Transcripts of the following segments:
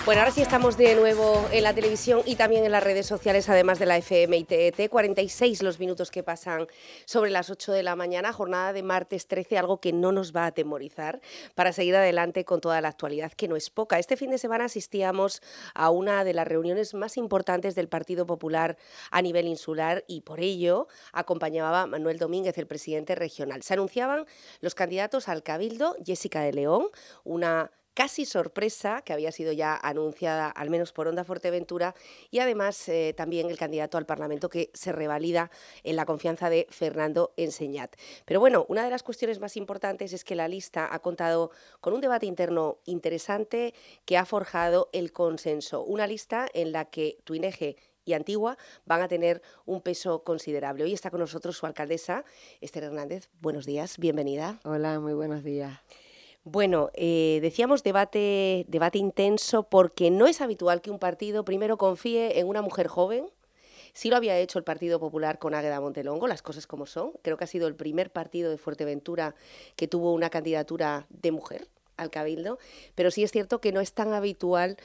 Bueno, ahora sí estamos de nuevo en la televisión y también en las redes sociales, además de la FM y TET. 46 los minutos que pasan sobre las 8 de la mañana, jornada de martes 13, algo que no nos va a atemorizar para seguir adelante con toda la actualidad, que no es poca. Este fin de semana asistíamos a una de las reuniones más importantes del Partido Popular a nivel insular y por ello acompañaba a Manuel Domínguez, el presidente regional. Se anunciaban los candidatos al Cabildo: Jessica de León, una casi sorpresa que había sido ya anunciada al menos por Onda Fuerteventura, y además también el candidato al Parlamento que se revalida en la confianza de Fernando Enseñat. Pero bueno, una de las cuestiones más importantes es que la lista ha contado con un debate interno interesante que ha forjado el consenso, una lista en la que Tuineje y Antigua van a tener un peso considerable. Hoy está con nosotros su alcaldesa, Esther Hernández. Buenos días, bienvenida. Hola, muy buenos días. Bueno, decíamos debate intenso porque no es habitual que un partido primero confíe en una mujer joven. Sí lo había hecho el Partido Popular con Águeda Montelongo, las cosas como son. Creo que ha sido el primer partido de Fuerteventura que tuvo una candidatura de mujer al Cabildo, pero sí es cierto que no es tan habitual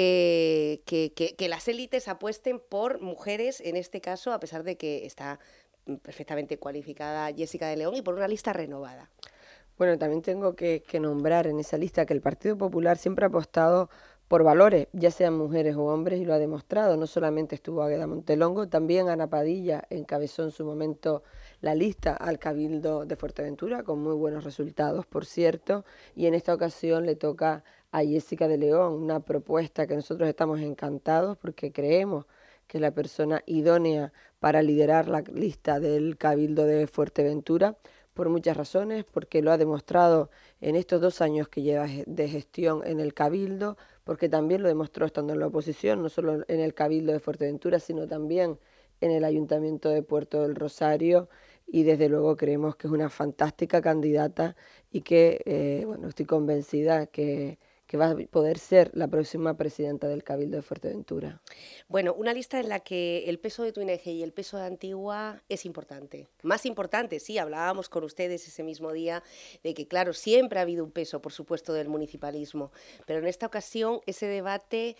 que las élites apuesten por mujeres, en este caso, a pesar de que está perfectamente cualificada Jessica de León y por una lista renovada. Bueno, también tengo que nombrar en esa lista que el Partido Popular siempre ha apostado por valores, ya sean mujeres o hombres, y lo ha demostrado. No solamente estuvo Águeda Montelongo, también Ana Padilla encabezó en su momento la lista al Cabildo de Fuerteventura, con muy buenos resultados, por cierto, y en esta ocasión le toca a Jessica de León, una propuesta que nosotros estamos encantados porque creemos que es la persona idónea para liderar la lista del Cabildo de Fuerteventura, por muchas razones, porque lo ha demostrado en estos 2 años que lleva de gestión en el Cabildo, porque también lo demostró estando en la oposición, no solo en el Cabildo de Fuerteventura, sino también en el Ayuntamiento de Puerto del Rosario, y desde luego creemos que es una fantástica candidata y que, bueno, estoy convencida que va a poder ser la próxima presidenta del Cabildo de Fuerteventura. Bueno, una lista en la que el peso de Tuineje y el peso de Antigua es importante. Más importante, sí, hablábamos con ustedes ese mismo día de que, claro, siempre ha habido un peso, por supuesto, del municipalismo, pero en esta ocasión ese debate,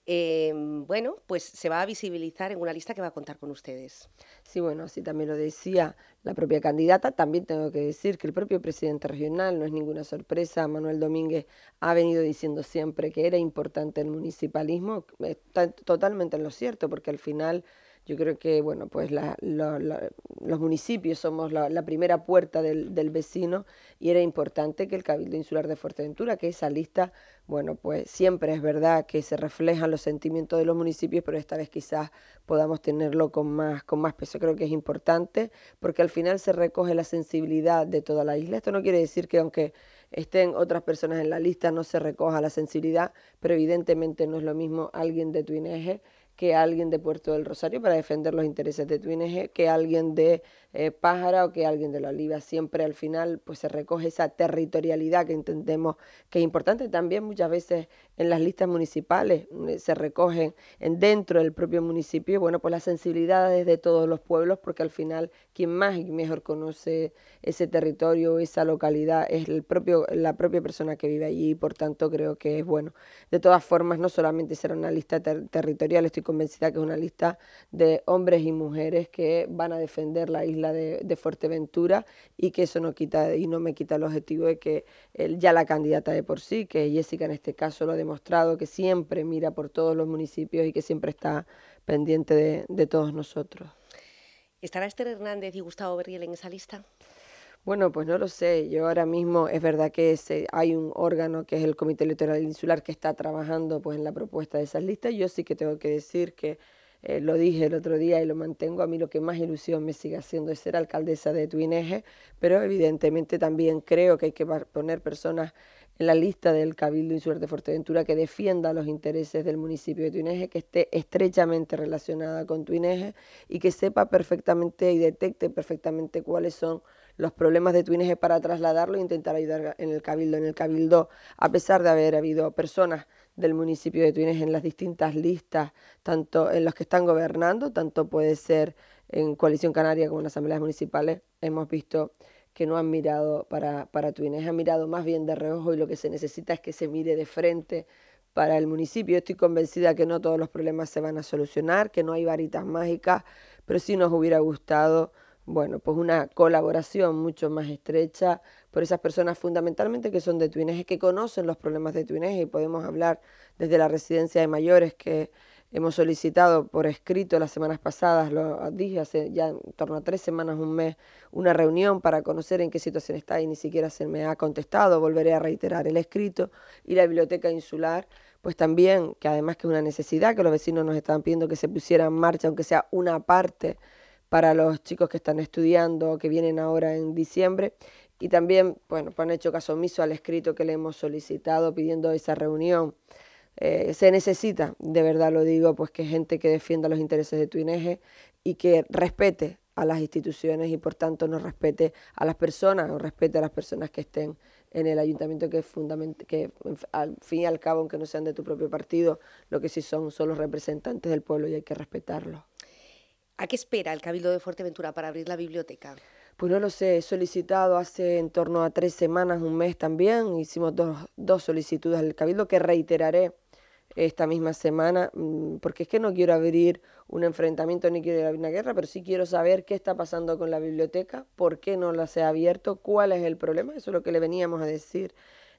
bueno, pues se va a visibilizar en una lista que va a contar con ustedes. Sí, bueno, así también lo decía la propia candidata. También tengo que decir que el propio presidente regional, no es ninguna sorpresa, Manuel Domínguez ha venido diciendo siempre que era importante el municipalismo. Está totalmente en lo cierto, porque al final yo creo que, bueno, pues los municipios somos la primera puerta del vecino, y era importante que el Cabildo Insular de Fuerteventura, que esa lista, bueno, pues siempre es verdad que se reflejan los sentimientos de los municipios, pero esta vez quizás podamos tenerlo con más peso. Creo que es importante porque al final se recoge la sensibilidad de toda la isla. Esto no quiere decir que aunque estén otras personas en la lista no se recoja la sensibilidad, pero evidentemente no es lo mismo alguien de Tuineje que alguien de Puerto del Rosario para defender los intereses de Tuineje, que alguien de Pájara o que alguien de La Oliva. Siempre al final pues se recoge esa territorialidad que entendemos que es importante. También muchas veces en las listas municipales se recogen dentro del propio municipio, bueno, pues las sensibilidades de todos los pueblos, porque al final quien más y mejor conoce ese territorio, esa localidad, es la propia persona que vive allí, y por tanto creo que es bueno. De todas formas, no solamente será una lista territorial, estoy convencida que es una lista de hombres y mujeres que van a defender la isla de Fuerteventura, y que eso no quita y no me quita el objetivo de que ya la candidata de por sí, que Jessica en este caso lo ha demostrado, que siempre mira por todos los municipios y que siempre está pendiente de todos nosotros. ¿Estará Esther Hernández y Gustavo Berriel en esa lista? Bueno, pues no lo sé. Yo ahora mismo es verdad que hay un órgano que es el Comité Electoral Insular que está trabajando pues en la propuesta de esas listas. Yo sí que tengo que decir que lo dije el otro día y lo mantengo. A mí lo que más ilusión me sigue haciendo es ser alcaldesa de Tuineje, pero evidentemente también creo que hay que poner personas en la lista del Cabildo Insular de Fuerteventura que defienda los intereses del municipio de Tuineje, que esté estrechamente relacionada con Tuineje y que sepa perfectamente y detecte perfectamente cuáles son los problemas de Tuineje para trasladarlo e intentar ayudar en el Cabildo. En el Cabildo, a pesar de haber habido personas del municipio de Tuineje en las distintas listas, tanto en los que están gobernando, tanto puede ser en Coalición Canaria como en las asambleas municipales, hemos visto que no han mirado para Tuineje, han mirado más bien de reojo, y lo que se necesita es que se mire de frente para el municipio. Estoy convencida que no todos los problemas se van a solucionar, que no hay varitas mágicas, pero sí nos hubiera gustado, bueno, pues una colaboración mucho más estrecha por esas personas fundamentalmente que son de Tuineje, que conocen los problemas de Tuineje, y podemos hablar desde la residencia de mayores que hemos solicitado por escrito las semanas pasadas, lo dije hace ya en torno a 3 semanas, un mes, una reunión para conocer en qué situación está y ni siquiera se me ha contestado. Volveré a reiterar el escrito. Y la biblioteca insular, pues también, que además que es una necesidad, que los vecinos nos estaban pidiendo que se pusiera en marcha, aunque sea una parte para los chicos que están estudiando, que vienen ahora en diciembre. Y también, bueno, pues han hecho caso omiso al escrito que le hemos solicitado pidiendo esa reunión. Se necesita, de verdad lo digo, pues que gente que defienda los intereses de Tuineje y que respete a las instituciones y por tanto no respete a las personas o respete a las personas que estén en el ayuntamiento, que es fundamental, que al fin y al cabo, aunque no sean de tu propio partido, lo que sí son los representantes del pueblo y hay que respetarlos. ¿A qué espera el Cabildo de Fuerteventura para abrir la biblioteca? Pues no lo sé, he solicitado hace en torno a 3 semanas, un mes también, hicimos dos solicitudes al Cabildo que reiteraré esta misma semana, porque es que no quiero abrir un enfrentamiento ni quiero abrir una guerra, pero sí quiero saber qué está pasando con la biblioteca, por qué no la se ha abierto, cuál es el problema. Eso es lo que le veníamos a decir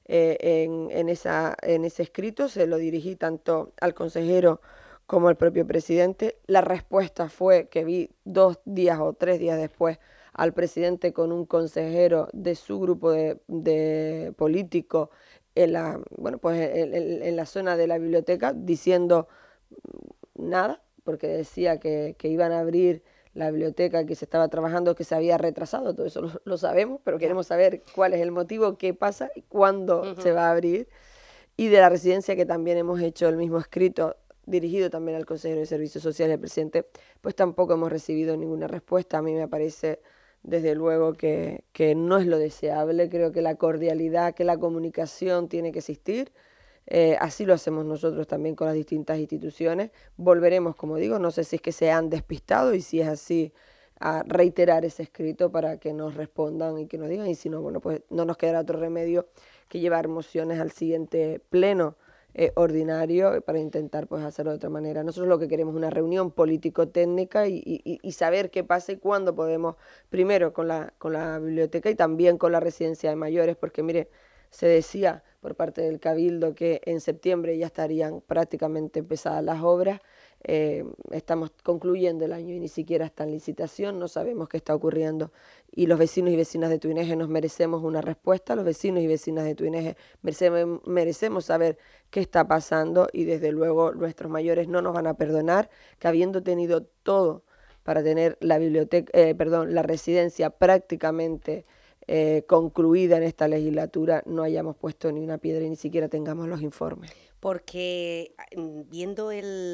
en ese escrito. Se lo dirigí tanto al consejero como al propio presidente. La respuesta fue que vi 2 días o 3 días después al presidente con un consejero de su grupo de políticos en la, bueno, pues en la zona de la biblioteca, diciendo nada, porque decía que iban a abrir la biblioteca, que se estaba trabajando, que se había retrasado. Todo eso lo sabemos, pero queremos saber cuál es el motivo, qué pasa y cuándo se va a abrir. Y de la residencia, que también hemos hecho el mismo escrito, dirigido también al consejero de Servicios Sociales del presidente, pues tampoco hemos recibido ninguna respuesta. A mí me parece desde luego que no es lo deseable. Creo que la cordialidad, que la comunicación tiene que existir. Así lo hacemos nosotros también con las distintas instituciones. Volveremos, como digo, no sé si es que se han despistado y si es así, a reiterar ese escrito para que nos respondan y que nos digan, y si no, bueno, pues no nos quedará otro remedio que llevar mociones al siguiente pleno ordinario para intentar pues hacerlo de otra manera. Nosotros lo que queremos es una reunión político-técnica y saber qué pasa y cuándo podemos, primero con la biblioteca y también con la residencia de mayores, porque mire, se decía por parte del Cabildo que en septiembre ya estarían prácticamente empezadas las obras. Estamos concluyendo el año y ni siquiera está en licitación, no sabemos qué está ocurriendo. Y los vecinos y vecinas de Tuineje nos merecemos una respuesta, los vecinos y vecinas de Tuineje merecemos saber qué está pasando y desde luego nuestros mayores no nos van a perdonar que habiendo tenido todo para tener la biblioteca, la residencia prácticamente concluida en esta legislatura, no hayamos puesto ni una piedra y ni siquiera tengamos los informes. Porque viendo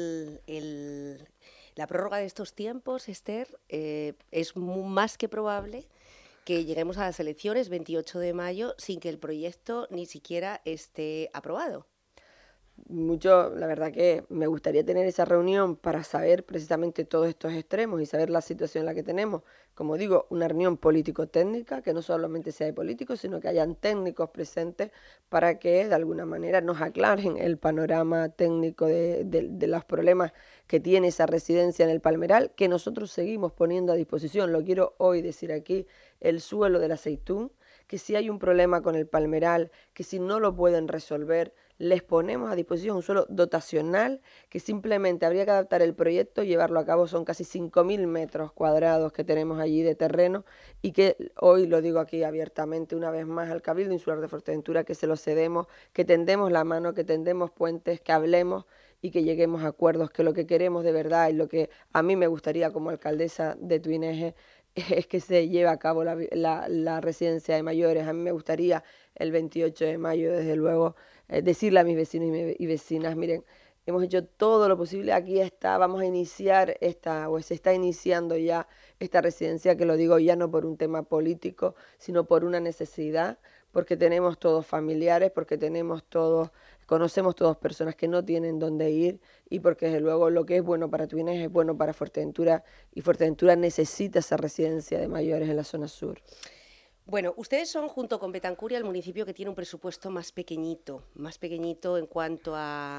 la prórroga de estos tiempos, Esther, es más que probable que lleguemos a las elecciones 28 de mayo sin que el proyecto ni siquiera esté aprobado. La verdad que me gustaría tener esa reunión para saber precisamente todos estos extremos y saber la situación en la que tenemos. Como digo, una reunión político-técnica, que no solamente sea de políticos, sino que hayan técnicos presentes para que de alguna manera nos aclaren el panorama técnico de los problemas que tiene esa residencia en el Palmeral, que nosotros seguimos poniendo a disposición. Lo quiero hoy decir aquí, el suelo del Aceitún, que si hay un problema con el Palmeral, que si no lo pueden resolver, les ponemos a disposición un suelo dotacional que simplemente habría que adaptar el proyecto y llevarlo a cabo. Son casi 5.000 metros cuadrados que tenemos allí de terreno y que hoy lo digo aquí abiertamente una vez más al Cabildo Insular de Fuerteventura, que se lo cedemos, que tendemos la mano, que tendemos puentes, que hablemos y que lleguemos a acuerdos, que lo que queremos de verdad y lo que a mí me gustaría como alcaldesa de Tuineje es que se lleve a cabo la residencia de mayores. A mí me gustaría el 28 de mayo, desde luego, decirle a mis vecinos y vecinas, miren, hemos hecho todo lo posible, aquí está, vamos a iniciar se está iniciando ya esta residencia, que lo digo ya no por un tema político, sino por una necesidad, porque tenemos todos familiares, porque conocemos todos personas que no tienen dónde ir y porque desde luego lo que es bueno para Tuineje es bueno para Fuerteventura y Fuerteventura necesita esa residencia de mayores en la zona sur. Bueno, ustedes son, junto con Betancuria, el municipio que tiene un presupuesto más pequeñito en cuanto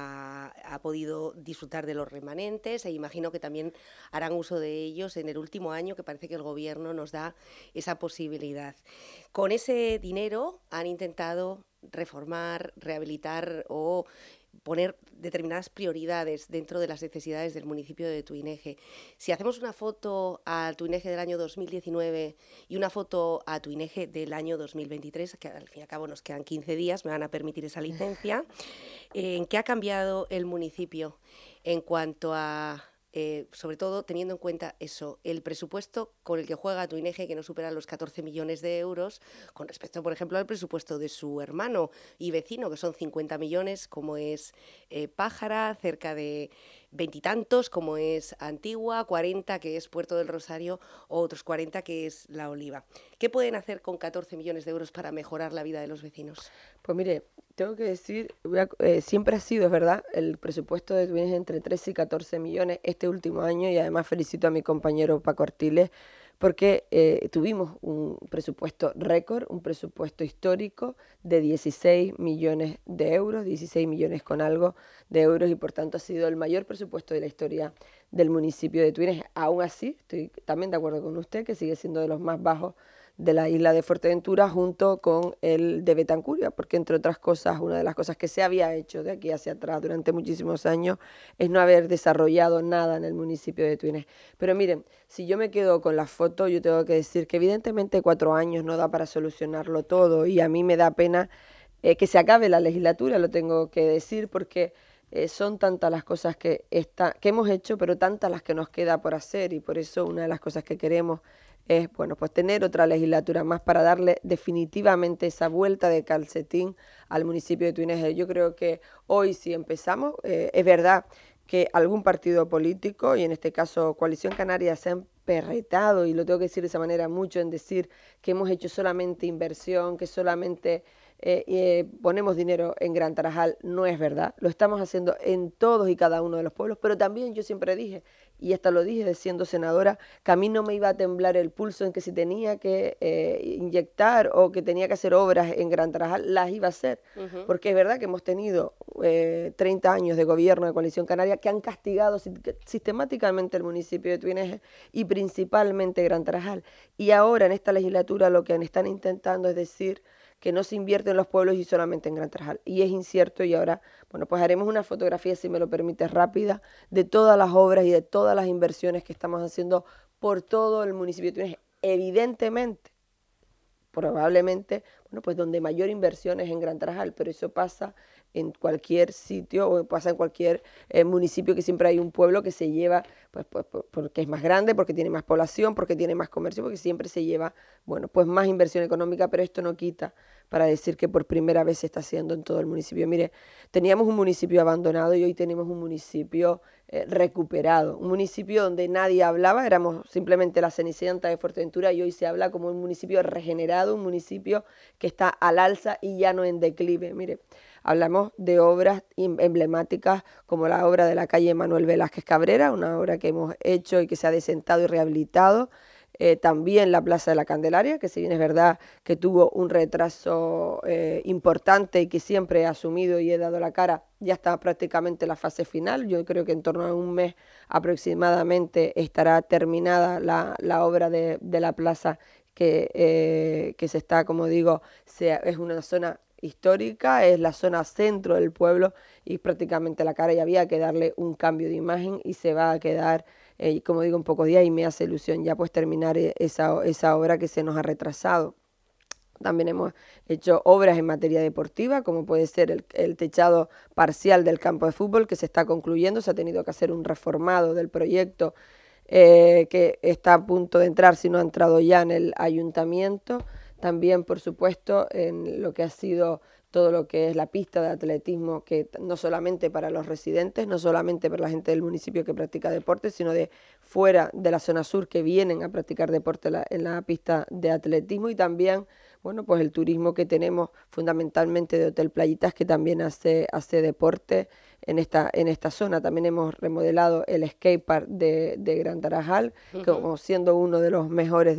a ha podido disfrutar de los remanentes, e imagino que también harán uso de ellos en el último año, que parece que el gobierno nos da esa posibilidad. Con ese dinero han intentado reformar, rehabilitar o poner determinadas prioridades dentro de las necesidades del municipio de Tuineje. Si hacemos una foto a Tuineje del año 2019 y una foto a Tuineje del año 2023, que al fin y al cabo nos quedan 15 días, me van a permitir esa licencia, ¿en qué ha cambiado el municipio en cuanto a sobre todo teniendo en cuenta eso, el presupuesto con el que juega Tuineje, que no supera los 14 millones de euros, con respecto, por ejemplo, al presupuesto de su hermano y vecino, que son 50 millones, como es Pájara, cerca de veintitantos, como es Antigua, 40, que es Puerto del Rosario, o otros 40, que es La Oliva. ¿Qué pueden hacer con 14 millones de euros para mejorar la vida de los vecinos? Pues mire, tengo que decir, siempre ha sido, es verdad, el presupuesto de Tuineje entre 13 y 14 millones este último año, y además felicito a mi compañero Paco Artiles porque tuvimos un presupuesto récord, un presupuesto histórico de 16 millones de euros, 16 millones con algo de euros, y por tanto ha sido el mayor presupuesto de la historia del municipio de Tuineje. Aún así, estoy también de acuerdo con usted que sigue siendo de los más bajos de la isla de Fuerteventura, junto con el de Betancuria, porque entre otras cosas, una de las cosas que se había hecho de aquí hacia atrás durante muchísimos años es no haber desarrollado nada en el municipio de Tuineje. Pero miren, si yo me quedo con la foto, yo tengo que decir que evidentemente 4 años no da para solucionarlo todo, y a mí me da pena que se acabe la legislatura, lo tengo que decir, porque son tantas las cosas que hemos hecho, pero tantas las que nos queda por hacer, y por eso una de las cosas que queremos es, bueno, pues tener otra legislatura más para darle definitivamente esa vuelta de calcetín al municipio de Tuineje. Yo creo que hoy si empezamos, es verdad que algún partido político, y en este caso Coalición Canaria, se ha emperretado, y lo tengo que decir de esa manera mucho, en decir que hemos hecho solamente inversión, que solamente ponemos dinero en Gran Tarajal. No es verdad, lo estamos haciendo en todos y cada uno de los pueblos, pero también yo siempre dije, y hasta lo dije siendo senadora, que a mí no me iba a temblar el pulso en que si tenía que inyectar o que tenía que hacer obras en Gran Tarajal, las iba a hacer, porque es verdad que hemos tenido 30 años de gobierno de Coalición Canaria que han castigado sistemáticamente el municipio de Tuineje y principalmente Gran Tarajal, y ahora en esta legislatura lo que están intentando es decir que no se invierte en los pueblos y solamente en Gran Tarajal. Y es incierto, y ahora, bueno, pues haremos una fotografía, si me lo permite, rápida, de todas las obras y de todas las inversiones que estamos haciendo por todo el municipio de Tuineje. Evidentemente, probablemente, bueno, pues donde mayor inversión es en Gran Tarajal, pero eso pasa en cualquier sitio o pasa en cualquier municipio, que siempre hay un pueblo que se lleva, pues porque es más grande, porque tiene más población, porque tiene más comercio, porque siempre se lleva, bueno, pues más inversión económica, pero esto no quita para decir que por primera vez se está haciendo en todo el municipio. Mire, teníamos un municipio abandonado y hoy tenemos un municipio recuperado, un municipio donde nadie hablaba, éramos simplemente la Cenicienta de Fuerteventura, y hoy se habla como un municipio regenerado, un municipio que está al alza y ya no en declive. Mire, hablamos de obras emblemáticas como la obra de la calle Manuel Velázquez Cabrera, una obra que hemos hecho y que se ha desentado y rehabilitado. También la Plaza de la Candelaria, que si bien es verdad que tuvo un retraso importante y que siempre he asumido y he dado la cara, ya está prácticamente en la fase final. Yo creo que en torno a un mes aproximadamente estará terminada la obra de la plaza que se está, como digo, es una zona histórica, es la zona centro del pueblo, y prácticamente la cara ya había que darle un cambio de imagen y se va a quedar, como digo, en pocos días, y me hace ilusión ya pues terminar esa obra que se nos ha retrasado. También hemos hecho obras en materia deportiva, como puede ser el techado parcial del campo de fútbol, que se está concluyendo. Se ha tenido que hacer un reformado del proyecto que está a punto de entrar, si no ha entrado ya, en el ayuntamiento. También, por supuesto, en lo que ha sido todo lo que es la pista de atletismo, que no solamente para los residentes, no solamente para la gente del municipio que practica deporte, sino de fuera de la zona sur que vienen a practicar deporte en la pista de atletismo. Y también, bueno, pues el turismo que tenemos fundamentalmente de Hotel Playitas, que también hace deporte en esta zona. También hemos remodelado el skatepark de Gran Tarajal, como siendo uno de los mejores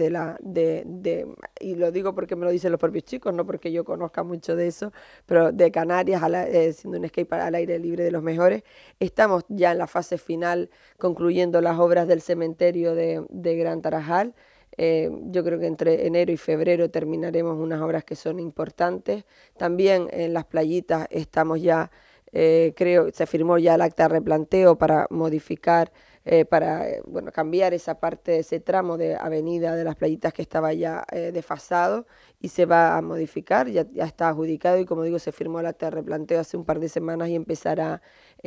y lo digo porque me lo dicen los propios chicos, no porque yo conozca mucho de eso, pero de Canarias, siendo un skatepark al aire libre de los mejores. Estamos ya en la fase final, concluyendo las obras del cementerio de Gran Tarajal. Yo creo que entre enero y febrero terminaremos unas obras que son importantes. También en las playitas estamos ya, creo, se firmó ya el acta de replanteo para modificar, bueno, cambiar esa parte, ese tramo de avenida de las playitas que estaba ya desfasado, y se va a modificar, ya está adjudicado, y como digo, se firmó el acta de replanteo hace un par de semanas y empezará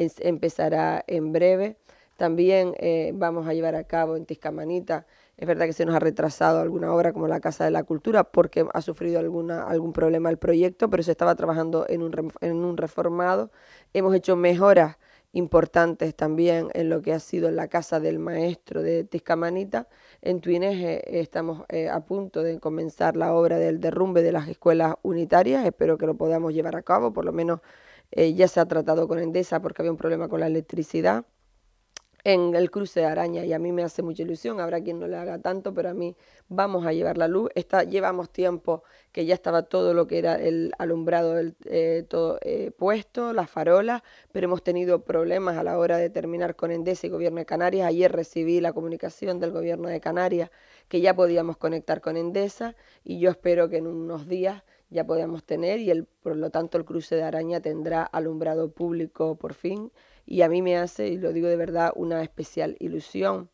en breve. También vamos a llevar a cabo en Tiscamanita. Es verdad que se nos ha retrasado alguna obra como la Casa de la Cultura porque ha sufrido algún problema el proyecto, pero se estaba trabajando en un reformado. Hemos hecho mejoras importantes también en lo que ha sido la Casa del Maestro de Tiscamanita. En Tuineje estamos a punto de comenzar la obra del derrumbe de las escuelas unitarias. Espero que lo podamos llevar a cabo, por lo menos ya se ha tratado con Endesa porque había un problema con la electricidad. En el cruce de Araña, y a mí me hace mucha ilusión, habrá quien no le haga tanto, pero a mí vamos a llevar la luz. Llevamos tiempo que ya estaba todo lo que era el alumbrado todo puesto, las farolas, pero hemos tenido problemas a la hora de terminar con Endesa y Gobierno de Canarias. Ayer recibí la comunicación del Gobierno de Canarias que ya podíamos conectar con Endesa, y yo espero que en unos días ya podamos tener, y por lo tanto el cruce de Araña tendrá alumbrado público por fin. Y a mí me hace, y lo digo de verdad, una especial ilusión.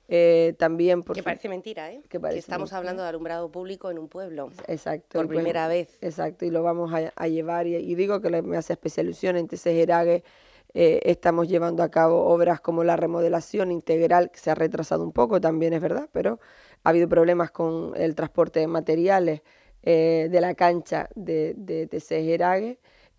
También que parece mentira, ¿eh? Que estamos hablando de alumbrado público en un pueblo. Exacto. Por primera vez. Exacto, y lo vamos a llevar. Y digo que me hace especial ilusión. En Tesejerague estamos llevando a cabo obras como la remodelación integral, que se ha retrasado un poco, también es verdad, pero ha habido problemas con el transporte de materiales de la cancha de Tesejerague.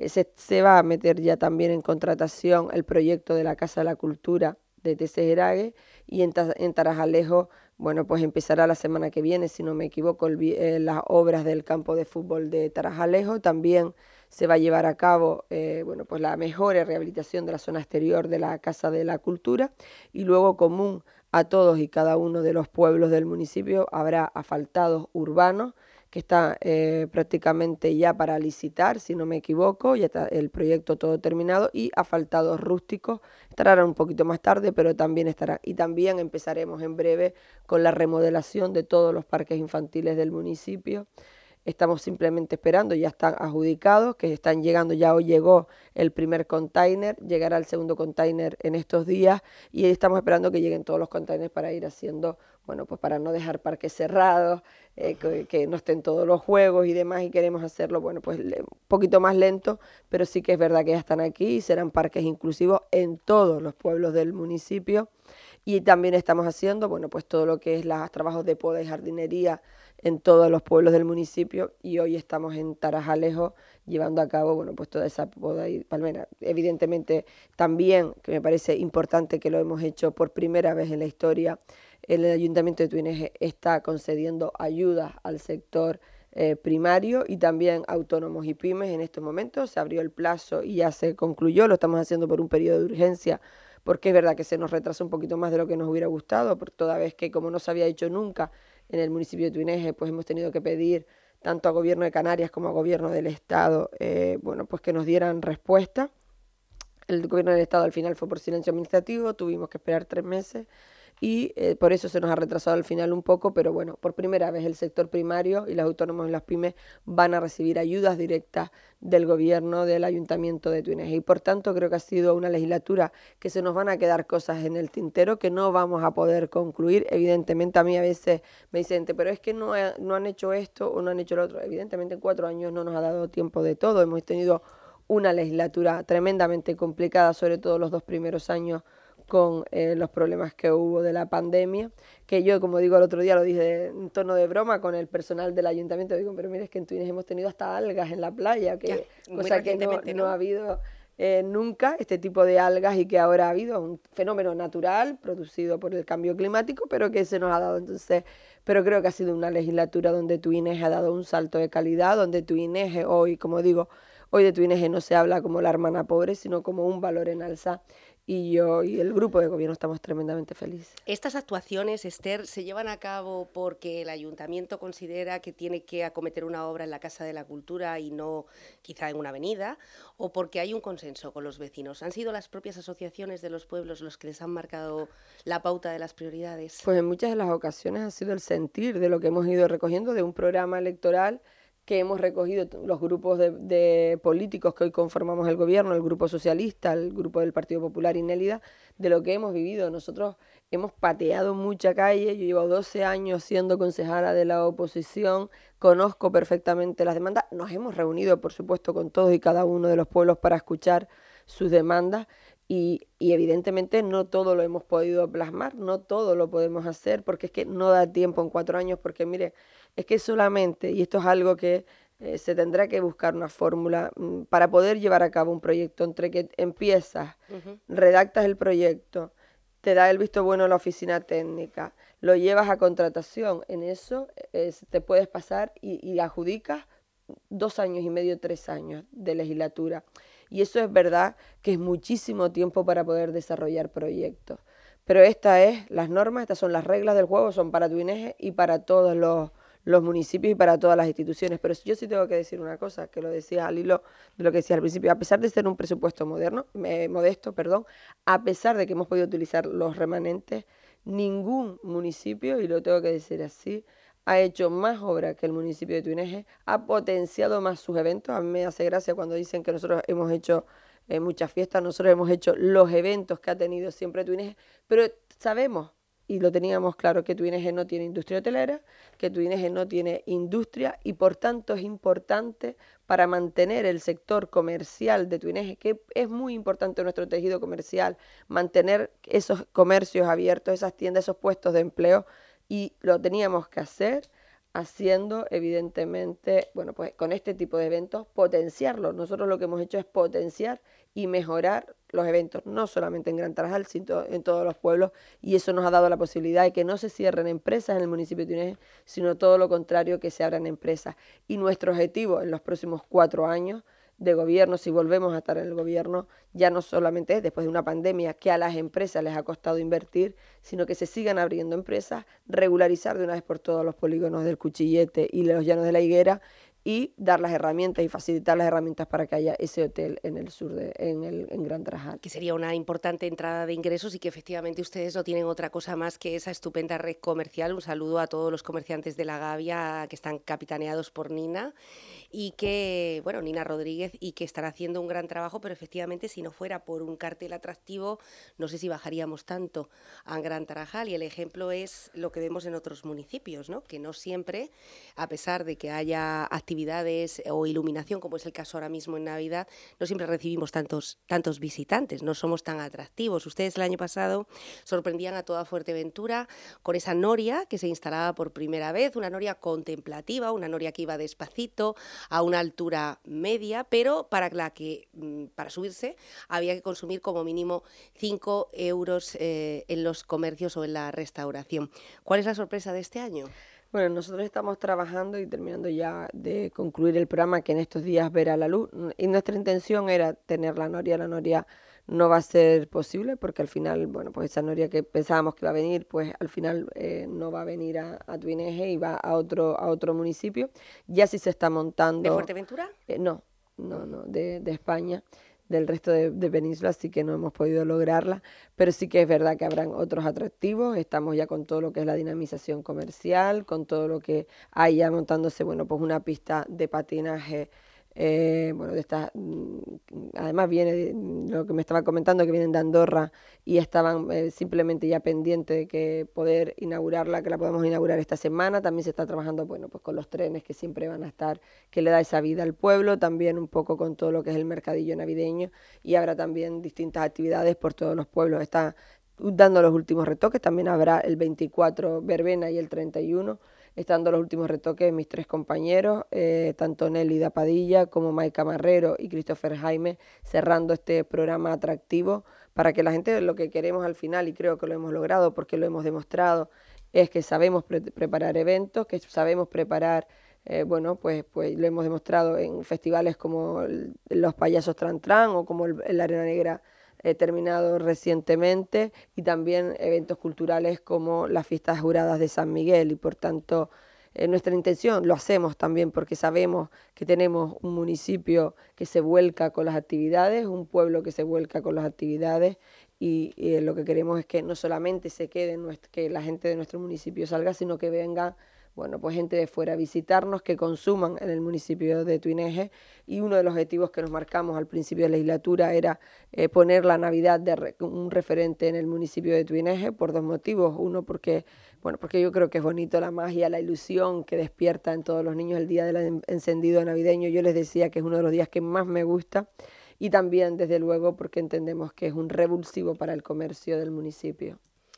Se va a meter ya también en contratación el proyecto de la Casa de la Cultura de Tesejerague, y en Tarajalejo, bueno, pues empezará la semana que viene, si no me equivoco, las obras del campo de fútbol de Tarajalejo. También se va a llevar a cabo, bueno, pues la mejora y rehabilitación de la zona exterior de la Casa de la Cultura, y luego, común a todos y cada uno de los pueblos del municipio, habrá asfaltados urbanos, que está prácticamente ya para licitar, si no me equivoco, ya está el proyecto todo terminado, y asfaltados rústicos estarán un poquito más tarde, pero también estará. Y también empezaremos en breve con la remodelación de todos los parques infantiles del municipio. Estamos simplemente esperando, ya están adjudicados, que están llegando, ya hoy llegó el primer container, llegará el segundo container en estos días, y estamos esperando que lleguen todos los containers para ir haciendo, bueno, pues para no dejar parques cerrados, que no estén todos los juegos y demás, y queremos hacerlo, bueno, pues un poquito más lento, pero sí que es verdad que ya están aquí y serán parques inclusivos en todos los pueblos del municipio. Y también estamos haciendo, bueno, pues todo lo que es los trabajos de poda y jardinería en todos los pueblos del municipio, y hoy estamos en Tarajalejo llevando a cabo, bueno, pues toda esa poda y palmera. Evidentemente también, que me parece importante que lo hemos hecho por primera vez en la historia, el Ayuntamiento de Tuineje está concediendo ayudas al sector primario y también autónomos y pymes. En estos momentos se abrió el plazo y ya se concluyó, lo estamos haciendo por un periodo de urgencia, porque es verdad que se nos retrasó un poquito más de lo que nos hubiera gustado, por toda vez que, como no se había hecho nunca en el municipio de Tuineje, pues hemos tenido que pedir tanto a Gobierno de Canarias como a Gobierno del Estado, bueno, pues que nos dieran respuesta. El Gobierno del Estado al final fue por silencio administrativo, tuvimos que esperar 3 meses, y por eso se nos ha retrasado al final un poco, pero bueno, por primera vez el sector primario y los autónomos y las pymes van a recibir ayudas directas del gobierno del Ayuntamiento de Tuineje, y por tanto creo que ha sido una legislatura que se nos van a quedar cosas en el tintero que no vamos a poder concluir. Evidentemente a mí a veces me dicen, pero es que no han hecho esto o no han hecho lo otro. Evidentemente en 4 años no nos ha dado tiempo de todo, hemos tenido una legislatura tremendamente complicada, sobre todo los 2 primeros años, con los problemas que hubo de la pandemia, que yo, como digo, el otro día lo dije en tono de broma con el personal del ayuntamiento, digo, pero mire, es que en Tuineje hemos tenido hasta algas en la playa, cosa que no ha habido nunca, este tipo de algas, y que ahora ha habido un fenómeno natural producido por el cambio climático, pero que se nos ha dado. Entonces, pero creo que ha sido una legislatura donde Tuineje ha dado un salto de calidad, donde Tuineje hoy, como digo, Hoy de Twinege no se habla como la hermana pobre, sino como un valor en alza. Y yo y el grupo de gobierno estamos tremendamente felices. Estas actuaciones, Esther, se llevan a cabo porque el ayuntamiento considera que tiene que acometer una obra en la Casa de la Cultura y no quizá en una avenida, o porque hay un consenso con los vecinos. ¿Han sido las propias asociaciones de los pueblos los que les han marcado la pauta de las prioridades? Pues en muchas de las ocasiones ha sido el sentir de lo que hemos ido recogiendo de un programa electoral que hemos recogido los grupos de políticos que hoy conformamos el gobierno, el Grupo Socialista, el Grupo del Partido Popular y Nélida, de lo que hemos vivido. Nosotros hemos pateado mucha calle, yo llevo 12 años siendo concejala de la oposición, conozco perfectamente las demandas, nos hemos reunido, por supuesto, con todos y cada uno de los pueblos para escuchar sus demandas y evidentemente no todo lo hemos podido plasmar, no todo lo podemos hacer, porque es que no da tiempo en 4 años, porque mire, es que solamente, y esto es algo que se tendrá que buscar una fórmula para poder llevar a cabo un proyecto entre que empiezas, redactas el proyecto, te da el visto bueno la oficina técnica, lo llevas a contratación, en eso te puedes pasar y adjudicas 2 años y medio, 3 años de legislatura. Y eso es verdad que es muchísimo tiempo para poder desarrollar proyectos. Pero las normas, estas son las reglas del juego, son para Twinege y para todos los municipios y para todas las instituciones. Pero yo sí tengo que decir una cosa, que lo decía al hilo de lo que decía al principio, a pesar de ser un presupuesto modesto, a pesar de que hemos podido utilizar los remanentes, ningún municipio, y lo tengo que decir así, ha hecho más obra que el municipio de Twinege, ha potenciado más sus eventos. A mí me hace gracia cuando dicen que nosotros hemos hecho muchas fiestas, nosotros hemos hecho los eventos que ha tenido siempre Twinege, pero sabemos, y lo teníamos claro, que Twinege no tiene industria hotelera, que Twinege no tiene industria, y por tanto es importante para mantener el sector comercial de Twinege, que es muy importante nuestro tejido comercial, mantener esos comercios abiertos, esas tiendas, esos puestos de empleo, y lo teníamos que hacer haciendo, evidentemente, bueno, pues con este tipo de eventos, potenciarlo. Nosotros lo que hemos hecho es potenciar y mejorar los eventos, no solamente en Gran Tarajal, sino en todos los pueblos, y eso nos ha dado la posibilidad de que no se cierren empresas en el municipio de Twinege, sino todo lo contrario, que se abran empresas. Y nuestro objetivo en los próximos 4 años de gobierno, si volvemos a estar en el gobierno, ya no solamente es después de una pandemia que a las empresas les ha costado invertir, sino que se sigan abriendo empresas, regularizar de una vez por todas los polígonos del Cuchillete y los Llanos de la Higuera, y dar las herramientas y facilitar las herramientas para que haya ese hotel en el sur, en Gran Tarajal. Que sería una importante entrada de ingresos y que efectivamente ustedes no tienen otra cosa más que esa estupenda red comercial. Un saludo a todos los comerciantes de La Gavia que están capitaneados por Nina y que, bueno, Nina Rodríguez, y que están haciendo un gran trabajo, pero efectivamente si no fuera por un cartel atractivo, no sé si bajaríamos tanto a Gran Tarajal, y el ejemplo es lo que vemos en otros municipios, ¿no? Que no siempre, a pesar de que haya actividades o iluminación, como es el caso ahora mismo en Navidad, no siempre recibimos tantos visitantes, no somos tan atractivos. Ustedes el año pasado sorprendían a toda Fuerteventura con esa noria que se instalaba por primera vez, una noria contemplativa, una noria que iba despacito, a una altura media, pero para subirse había que consumir como mínimo 5 euros en los comercios o en la restauración. ¿Cuál es la sorpresa de este año? Bueno, nosotros estamos trabajando y terminando ya de concluir el programa que en estos días verá la luz, y nuestra intención era tener la noria. La noria no va a ser posible porque al final, bueno, pues esa noria que pensábamos que iba a venir, pues al final no va a venir a Twinege y va a otro municipio. Ya sí se está montando. ¿De Fuerteventura? No, de España. Del resto de península sí que no hemos podido lograrla, pero sí que es verdad que habrán otros atractivos. Estamos ya con todo lo que es la dinamización comercial, con todo lo que hay ya montándose, bueno, pues una pista de patinaje, bueno, de estas, además viene de lo que me estaba comentando, que vienen de Andorra y estaban simplemente ya pendientes de que poder inaugurarla, que la podamos inaugurar esta semana. También se está trabajando, bueno, pues con los trenes que siempre van a estar, que le da esa vida al pueblo, también un poco con todo lo que es el mercadillo navideño, y habrá también distintas actividades por todos los pueblos. Está dando los últimos retoques, también habrá el 24 verbena y el 31, estando los últimos retoques mis 3 compañeros, tanto Nélida Padilla como Maika Marrero y Christopher Jaime, cerrando este programa atractivo para que la gente, lo que queremos al final, y creo que lo hemos logrado porque lo hemos demostrado, es que sabemos preparar eventos, que sabemos preparar bueno, pues lo hemos demostrado en festivales como los payasos Tran Tran o como el Arena Negra terminado recientemente, y también eventos culturales como las fiestas juradas de San Miguel, y por tanto nuestra intención, lo hacemos también porque sabemos que tenemos un municipio que se vuelca con las actividades, un pueblo que se vuelca con las actividades, y lo que queremos es que no solamente se quede, que la gente de nuestro municipio salga, sino que venga, bueno, pues gente de fuera a visitarnos, que consuman en el municipio de Tuineje. Y uno de los objetivos que nos marcamos al principio de la legislatura era poner la Navidad un referente en el municipio de Tuineje, por dos motivos. Uno, porque yo creo que es bonito la magia, la ilusión que despierta en todos los niños el día del encendido navideño. Yo les decía que es uno de los días que más me gusta, y también, desde luego, porque entendemos que es un revulsivo para el comercio del municipio.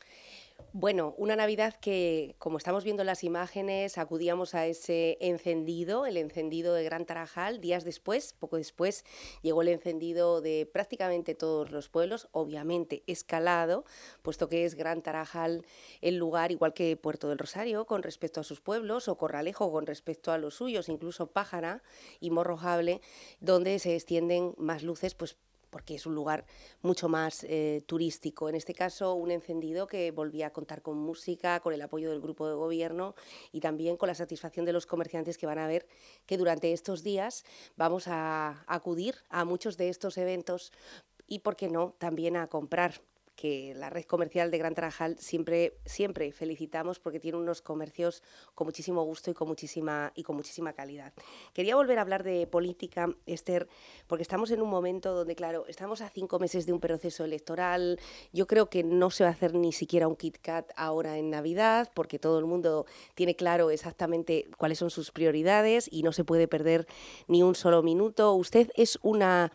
Bueno, una Navidad que, como estamos viendo en las imágenes, acudíamos a ese encendido, el encendido de Gran Tarajal. Días después, poco después, llegó el encendido de prácticamente todos los pueblos, obviamente escalado, puesto que es Gran Tarajal el lugar, igual que Puerto del Rosario, con respecto a sus pueblos, o Corralejo con respecto a los suyos, incluso Pájara y Morrojable, donde se extienden más luces, pues porque es un lugar mucho más turístico. En este caso, un encendido que volvía a contar con música, con el apoyo del grupo de gobierno y también con la satisfacción de los comerciantes, que van a ver que durante estos días vamos a acudir a muchos de estos eventos y, ¿por qué no?, también a comprar, que la red comercial de Gran Tarajal siempre felicitamos, porque tiene unos comercios con muchísimo gusto y con muchísima calidad. Quería volver a hablar de política, Esther, porque estamos en un momento donde, claro, estamos a 5 meses de un proceso electoral. Yo creo que no se va a hacer ni siquiera un Kit Kat ahora en Navidad, porque todo el mundo tiene claro exactamente cuáles son sus prioridades y no se puede perder ni un solo minuto. Usted es una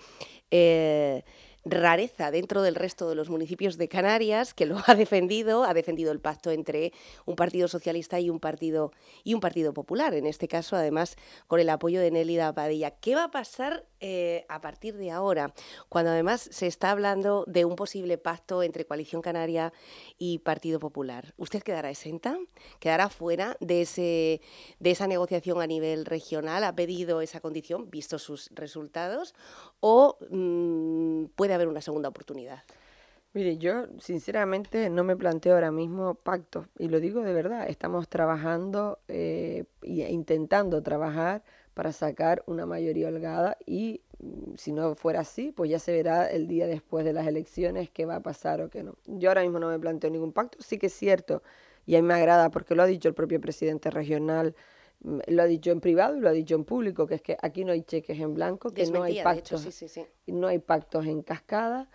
rareza dentro del resto de los municipios de Canarias, que lo ha defendido el pacto entre un partido socialista y un partido popular, en este caso además con el apoyo de Nélida Padilla. ¿Qué va a pasar a partir de ahora, cuando además se está hablando de un posible pacto entre Coalición Canaria y Partido Popular? ¿Usted quedará exenta? ¿Quedará fuera de esa negociación a nivel regional? ¿Ha pedido esa condición, visto sus resultados? ¿O puede haber una segunda oportunidad? Mire, yo sinceramente no me planteo ahora mismo pactos, y lo digo de verdad. Estamos trabajando e intentando trabajar para sacar una mayoría holgada, y si no fuera así, pues ya se verá el día después de las elecciones qué va a pasar o qué no. Yo ahora mismo no me planteo ningún pacto. Sí que es cierto, y a mí me agrada porque lo ha dicho el propio presidente regional, lo ha dicho en privado y lo ha dicho en público, que es que aquí no hay cheques en blanco, que no hay pactos, de hecho, sí. No hay pactos en cascada,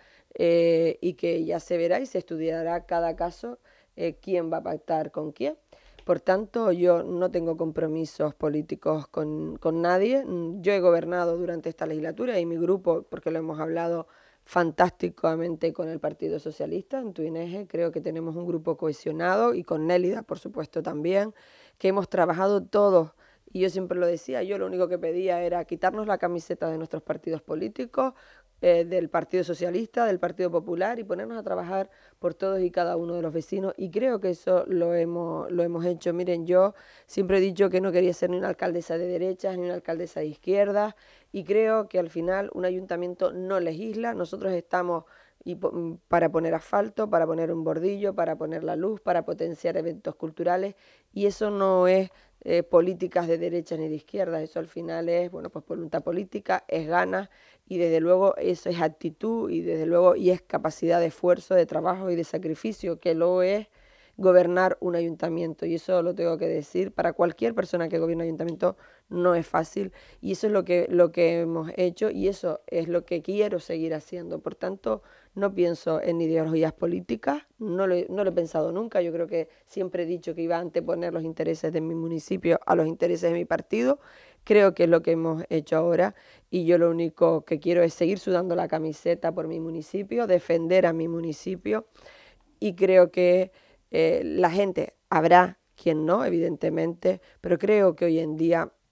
y que ya se verá y se estudiará cada caso quién va a pactar con quién. Por tanto, yo no tengo compromisos políticos con nadie. Yo he gobernado durante esta legislatura, y mi grupo, porque lo hemos hablado fantásticamente con el Partido Socialista en Tuineje. Creo que tenemos un grupo cohesionado, y con Nélida, por supuesto, también, que hemos trabajado todos. Y yo siempre lo decía, yo lo único que pedía era quitarnos la camiseta de nuestros partidos políticos, del Partido Socialista, del Partido Popular, y ponernos a trabajar por todos y cada uno de los vecinos, y creo que eso lo hemos hecho. Miren, yo siempre he dicho que no quería ser ni una alcaldesa de derechas ni una alcaldesa de izquierdas, y creo que al final un ayuntamiento no legisla. Nosotros estamos para poner asfalto, para poner un bordillo, para poner la luz, para potenciar eventos culturales, y eso no es políticas de derecha ni de izquierda. Eso al final es, bueno, pues voluntad política, es ganas, y desde luego eso es actitud, y desde luego y es capacidad de esfuerzo, de trabajo y de sacrificio, que lo es gobernar un ayuntamiento. Y eso lo tengo que decir, para cualquier persona que gobierne un ayuntamiento no es fácil, y eso es lo que hemos hecho, y eso es lo que quiero seguir haciendo. Por tanto, no pienso en ideologías políticas, no lo he pensado nunca. Yo creo que siempre he dicho que iba a anteponer los intereses de mi municipio a los intereses de mi partido. Creo que es lo que hemos hecho ahora, y yo lo único que quiero es seguir sudando la camiseta por mi municipio, defender a mi municipio, y creo que la gente, habrá quien no, evidentemente, pero creo que hoy en día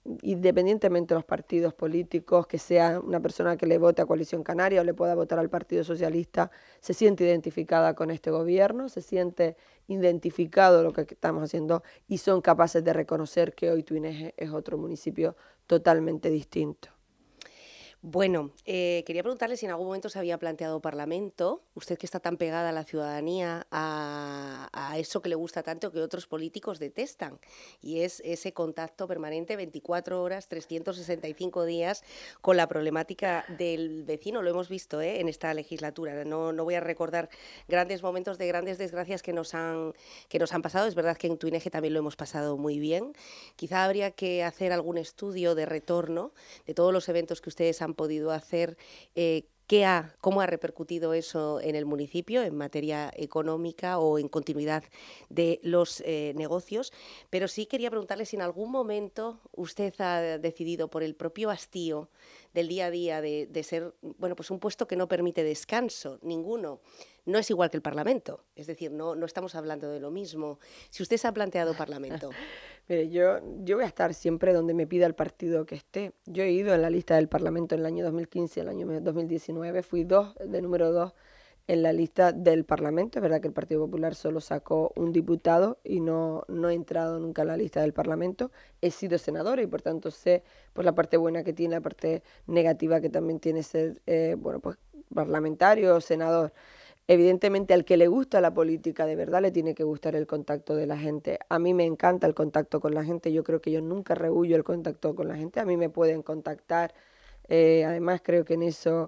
independientemente de los partidos políticos, que sea una persona que le vote a Coalición Canaria o le pueda votar al Partido Socialista, se siente identificada con este gobierno, se siente identificado lo que estamos haciendo y son capaces de reconocer que hoy Tuineje es otro municipio totalmente distinto. Bueno, quería preguntarle si en algún momento se había planteado Parlamento, usted que está tan pegada a la ciudadanía, a eso que le gusta tanto que otros políticos detestan, y es ese contacto permanente 24 horas, 365 días con la problemática del vecino. Lo hemos visto en esta legislatura. No voy a recordar grandes momentos de grandes desgracias que nos han pasado. Es verdad que en Tuineje también lo hemos pasado muy bien. Quizá habría que hacer algún estudio de retorno de todos los eventos que ustedes han podido hacer, cómo ha repercutido eso en el municipio en materia económica o en continuidad de los negocios, pero sí quería preguntarle si en algún momento usted ha decidido por el propio hastío del día a día de ser, bueno, pues un puesto que no permite descanso ninguno. No es igual que el Parlamento, es decir, no estamos hablando de lo mismo. Si usted se ha planteado Parlamento. Mire, yo voy a estar siempre donde me pida el partido que esté. Yo he ido en la lista del Parlamento en el año 2015 y el año 2019. Fui de número 2 en la lista del Parlamento. Es verdad que el Partido Popular solo sacó un diputado y no he entrado nunca en la lista del Parlamento. He sido senadora y por tanto sé pues, la parte buena que tiene, la parte negativa que también tiene ser pues, parlamentario o senador. Evidentemente al que le gusta la política de verdad le tiene que gustar el contacto de la gente. A mí me encanta el contacto con la gente, yo creo que yo nunca rehuyo el contacto con la gente, a mí me pueden contactar, además creo que en eso,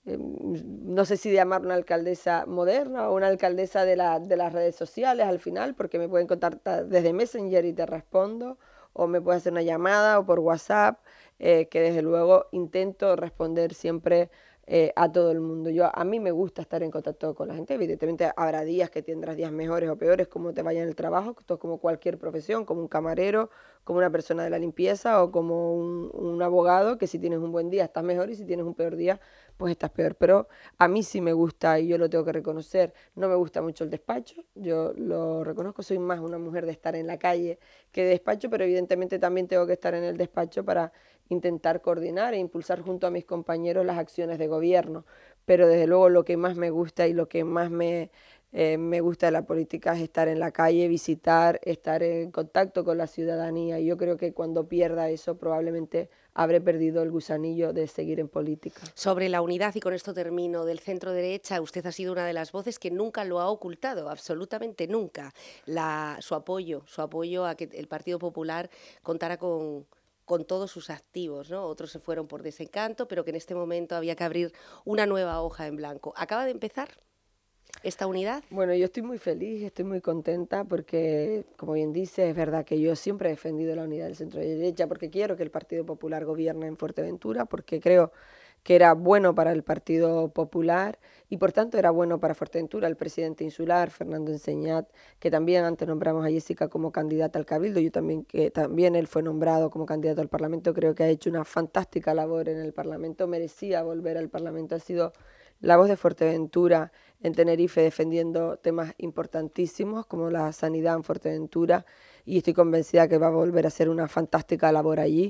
no sé si llamar una alcaldesa moderna o una alcaldesa de las redes sociales al final, porque me pueden contactar desde Messenger y te respondo, o me puede hacer una llamada o por WhatsApp, que desde luego intento responder siempre a todo el mundo. A mí me gusta estar en contacto con la gente, evidentemente habrá días que tendrás días mejores o peores, como te vaya en el trabajo, esto es como cualquier profesión, como un camarero, como una persona de la limpieza o como un abogado, que si tienes un buen día estás mejor y si tienes un peor día pues estás peor, pero a mí sí me gusta y yo lo tengo que reconocer, no me gusta mucho el despacho, yo lo reconozco, soy más una mujer de estar en la calle que de despacho, pero evidentemente también tengo que estar en el despacho para intentar coordinar e impulsar junto a mis compañeros las acciones de gobierno, pero desde luego lo que más me gusta y lo que más me gusta de la política es estar en la calle, visitar, estar en contacto con la ciudadanía. Y yo creo que cuando pierda eso probablemente habré perdido el gusanillo de seguir en política. Sobre la unidad, y con esto termino, del centro derecha, usted ha sido una de las voces que nunca lo ha ocultado, absolutamente nunca, su apoyo a que el Partido Popular contara con todos sus activos, ¿no? Otros se fueron por desencanto, pero que en este momento había que abrir una nueva hoja en blanco. ¿Acaba de empezar esta unidad? Bueno, yo estoy muy feliz, estoy muy contenta porque, como bien dice, es verdad que yo siempre he defendido la unidad del centro derecha porque quiero que el Partido Popular gobierne en Fuerteventura, porque creo que era bueno para el Partido Popular y por tanto era bueno para Fuerteventura. El presidente insular, Fernando Enseñat, que también antes nombramos a Jessica como candidata al Cabildo, que también él fue nombrado como candidato al Parlamento, creo que ha hecho una fantástica labor en el Parlamento, merecía volver al Parlamento, ha sido la voz de Fuerteventura en Tenerife defendiendo temas importantísimos como la sanidad en Fuerteventura y estoy convencida que va a volver a hacer una fantástica labor allí.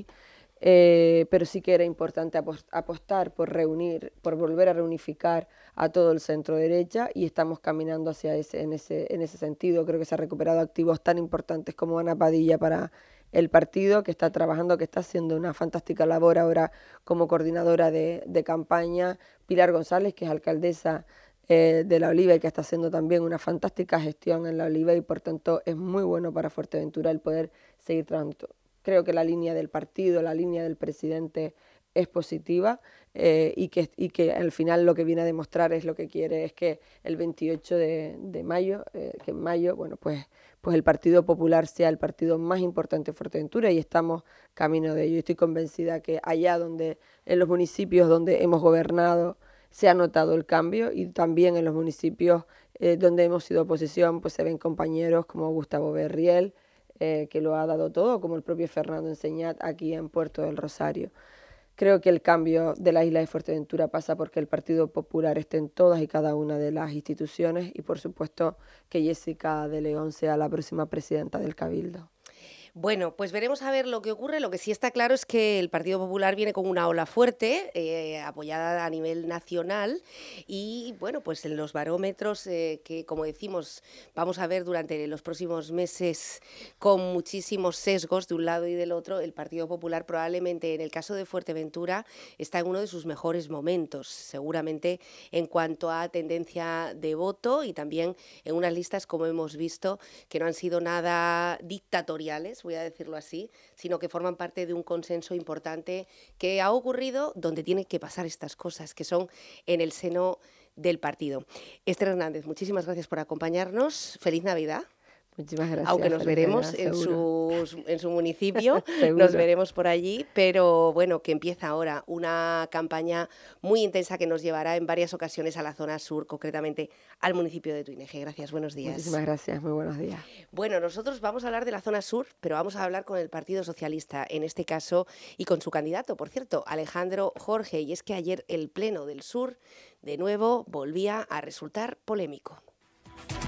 Pero sí que era importante apostar por volver a reunificar a todo el centro derecha y estamos caminando hacia en ese sentido. Creo que se han recuperado activos tan importantes como Ana Padilla para el partido, que está trabajando, que está haciendo una fantástica labor ahora como coordinadora de campaña, Pilar González, que es alcaldesa de La Oliva y que está haciendo también una fantástica gestión en La Oliva y por tanto es muy bueno para Fuerteventura el poder seguir trabajando. Creo que la línea del partido, la línea del presidente es positiva y que al final lo que viene a demostrar es lo que quiere, es que el 28 de mayo, que en mayo, bueno, pues el Partido Popular sea el partido más importante de Fuerteventura y estamos camino de ello. Estoy convencida que allá en los municipios donde hemos gobernado, se ha notado el cambio y también en los municipios donde hemos sido oposición, pues se ven compañeros como Gustavo Berriel, que lo ha dado todo, como el propio Fernando Enseñat aquí en Puerto del Rosario. Creo que el cambio de la isla de Fuerteventura pasa porque el Partido Popular esté en todas y cada una de las instituciones y por supuesto que Jessica de León sea la próxima presidenta del Cabildo. Bueno, pues veremos a ver lo que ocurre. Lo que sí está claro es que el Partido Popular viene con una ola fuerte, apoyada a nivel nacional y, bueno, pues en los barómetros que, como decimos, vamos a ver durante los próximos meses con muchísimos sesgos de un lado y del otro, el Partido Popular probablemente en el caso de Fuerteventura está en uno de sus mejores momentos, seguramente en cuanto a tendencia de voto y también en unas listas, como hemos visto, que no han sido nada dictatoriales, voy a decirlo así, sino que forman parte de un consenso importante que ha ocurrido donde tienen que pasar estas cosas, que son en el seno del partido. Esther Hernández, muchísimas gracias por acompañarnos. Feliz Navidad. Muchísimas gracias. Aunque nos veremos Navidad, en su municipio, Seguro. nos veremos por allí, pero bueno, que empieza ahora una campaña muy intensa que nos llevará en varias ocasiones a la zona sur, concretamente al municipio de Tuineje. Gracias, buenos días. Muchísimas gracias, muy buenos días. Bueno, nosotros vamos a hablar de la zona sur, pero vamos a hablar con el Partido Socialista, en este caso, y con su candidato, por cierto, Alejandro Jorge, y es que ayer el Pleno del Sur, de nuevo, volvía a resultar polémico.